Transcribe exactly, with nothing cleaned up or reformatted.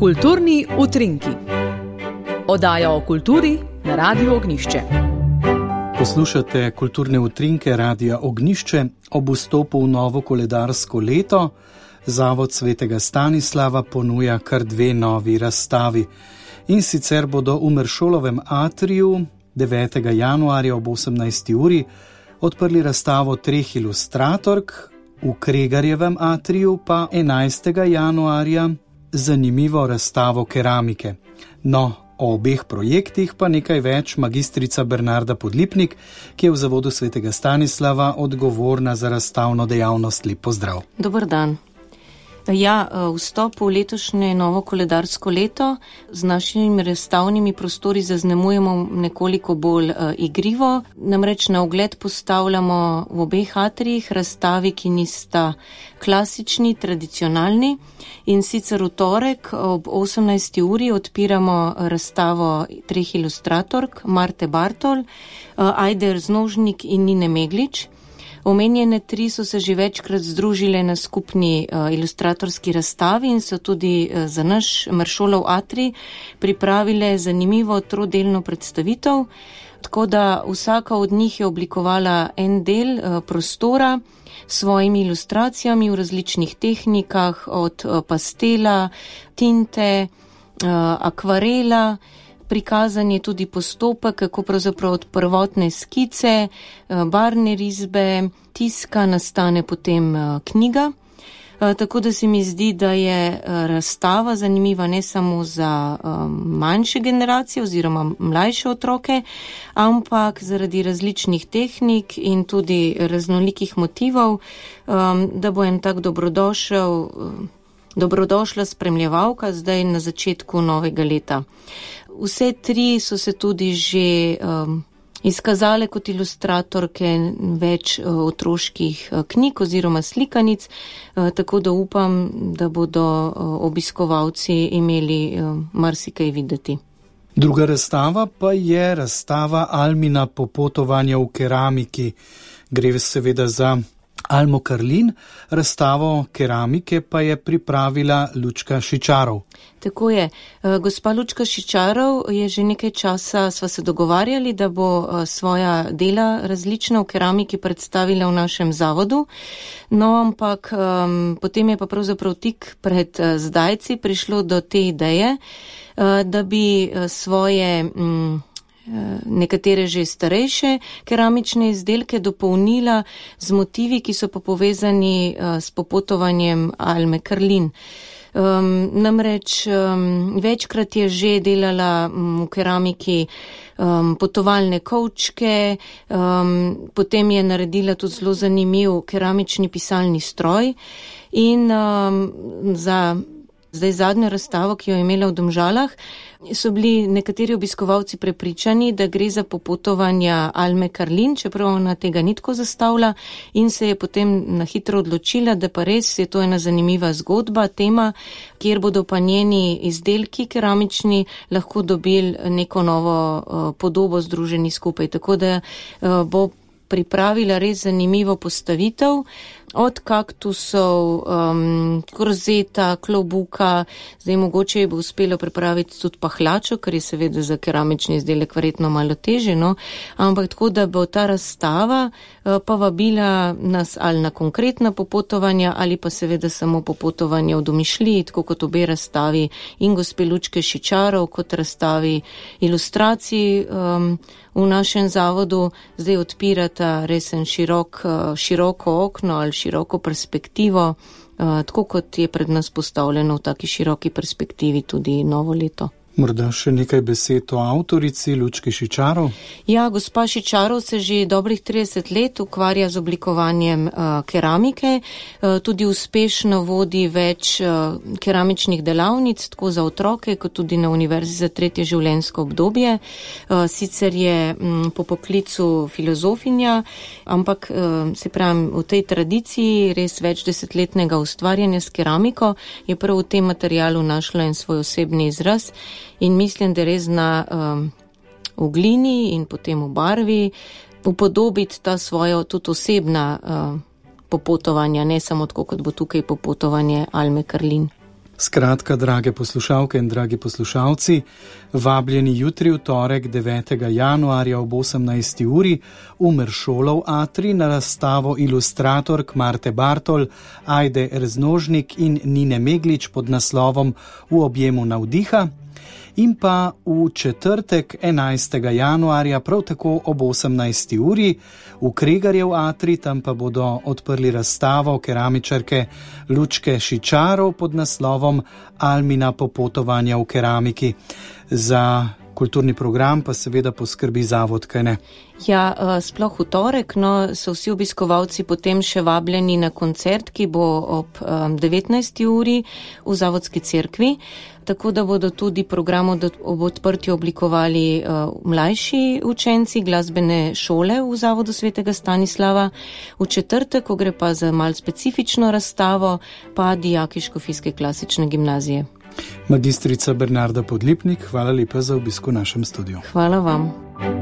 Kulturni utrinki. Oddaja o kulturi na Radiu Ognjišče. Poslušate kulturne utrinke Radia Ognjišče ob vstopu v novo koledarsko leto. Zavod Svetega Stanislava ponuja kar dve novi razstavi. In sicer bodo v Meršolovem atriju devetega januarja ob osemnajsti uri odprli razstavo treh ilustratork, v Kregarjevem atriju pa enajstega januarja zanimivo razstavo keramike. No, o obeh projektih pa nekaj več magistrica Bernarda Podlipnik, ki je v Zavodu Svetega Stanislava odgovorna za razstavno dejavnost. Lep pozdrav. Dober dan. Ja, vstop v letošnje novo koledarsko leto z našimi razstavnimi prostori zaznamujemo nekoliko bolj uh, igrivo. Namreč na ogled postavljamo v obeh atrijih razstavi, ki nista klasični, tradicionalni. In sicer v torek ob osemnajsti uri odpiramo razstavo treh ilustratork Marte Bartol, uh, Ajde Znožnik in Nine Meglič. Omenjene tri so se že večkrat združile na skupni uh, ilustratorski razstavi in so tudi uh, za naš Meršolov atrij pripravile zanimivo trodelno predstavitev, tako da vsaka od njih je oblikovala en del uh, prostora s svojimi ilustracijami v različnih tehnikah, od uh, pastela, tinte, uh, akvarela. Prikazan je tudi postopek, kako pravzaprav od prvotne skice, barvne risbe, tiska nastane potem knjiga. Tako da se mi zdi, da je razstava zanimiva ne samo za manjše generacije oziroma mlajše otroke, ampak zaradi različnih tehnik in tudi raznolikih motivov, da bo en tak dobrodošel, dobrodošla spremljevalka zdaj na začetku novega leta. Vse tri so se tudi že um, izkazale kot ilustratorke več uh, otroških uh, knjig oziroma slikanic, uh, tako da upam, da bodo uh, obiskovalci imeli uh, marsikaj videti. Druga razstava pa je razstava Almina popotovanja v keramiki. Gre seveda za Almo Karlin, razstavo keramike pa je pripravila Lučka Šičarov. Tako je. Gospa Lučka Šičarov je že nekaj časa, sva se dogovarjali, da bo svoja dela različna v keramiki predstavila v našem zavodu. No, ampak um, potem je pa pravzaprav tik pred zdajci prišlo do te ideje, uh, da bi svoje um, nekatere že starejše keramične izdelke dopolnila z motivi, ki so pa povezani uh, s popotovanjem Alme Karlin. Um, namreč um, večkrat je že delala um, v keramiki um, potovalne kovčke, um, potem je naredila tudi zelo zanimiv keramični pisalni stroj in um, za zdaj zadnjo razstavo, ki jo je imela v Domžalah, so bili nekateri obiskovalci prepričani, da gre za popotovanja Alme Karlin, čeprav ona tega ni tako zastavila, in se je potem na hitro odločila, da pa res je to ena zanimiva zgodba, tema, kjer bodo pa njeni izdelki keramični lahko dobili neko novo uh, podobo združeni skupaj. Tako da uh, bo pripravila res zanimivo postavitev, od kaktusov, um, korzeta, klobuka, zdaj mogoče je bo uspelo pripraviti tudi pahlačo, kar je seveda za keramični izdelek verjetno malo teže, no, ampak tako, da bo ta razstava uh, pa vabila nas ali na konkretna popotovanja ali pa seveda samo popotovanja v domišljiji, tako kot obe razstavi in gospe Lučke Šičarov, kot razstavi ilustracij um, v našem zavodu zdaj odpirata resen širok, široko okno ali široko perspektivo, tako kot je pred nas postavljeno v taki široki perspektivi tudi novo leto. Morda še nekaj besed o avtorici Lučki Šičarov? Ja, gospa Šičarov se že dobrih trideset let ukvarja z oblikovanjem uh, keramike, uh, tudi uspešno vodi več uh, keramičnih delavnic, tako za otroke, kot tudi na Univerzi za tretje življenjsko obdobje. Uh, sicer je um, po poklicu filozofinja, ampak uh, se pravim, v tej tradiciji res več desetletnega ustvarjanja s keramiko je prav v tem materialu našla en svoj osebni izraz. In mislim, da res zna um, v glini in potem v barvi upodobiti ta svojo tudi osebna uh, popotovanja, ne samo tako, kot bo tukaj popotovanje Alme Karlin. Skratka, drage poslušalke in dragi poslušalci, vabljeni jutri v torek devetega januarja ob osemnajsti uri v Meršolov atrij na razstavo ilustratork Marte Bartol, Ajde Erznožnik in Nine Meglič pod naslovom V objemu navdiha. In pa v četrtek enajstega januarja prav tako ob osemnajsti uri v Kregarjev atrij, tam pa bodo odprli razstavo keramičarke Lučke Šičarov pod naslovom Almina popotovanja v keramiki. Za kulturni program pa seveda poskrbi zavod, kaj ne? Ja, sploh v torek, no, so vsi obiskovalci potem še vabljeni na koncert, ki bo ob devetnajsti uri v Zavodski cerkvi, tako da bodo tudi program ob odprtju oblikovali mlajši učenci glasbene šole v Zavodu Svetega Stanislava. V četrtek, ko gre pa za malo specifično razstavo, pa dijaki Škofijske klasične gimnazije. Magistrica Bernarda Podlipnik, hvala lepa za obisk v našem studiu. Hvala vam.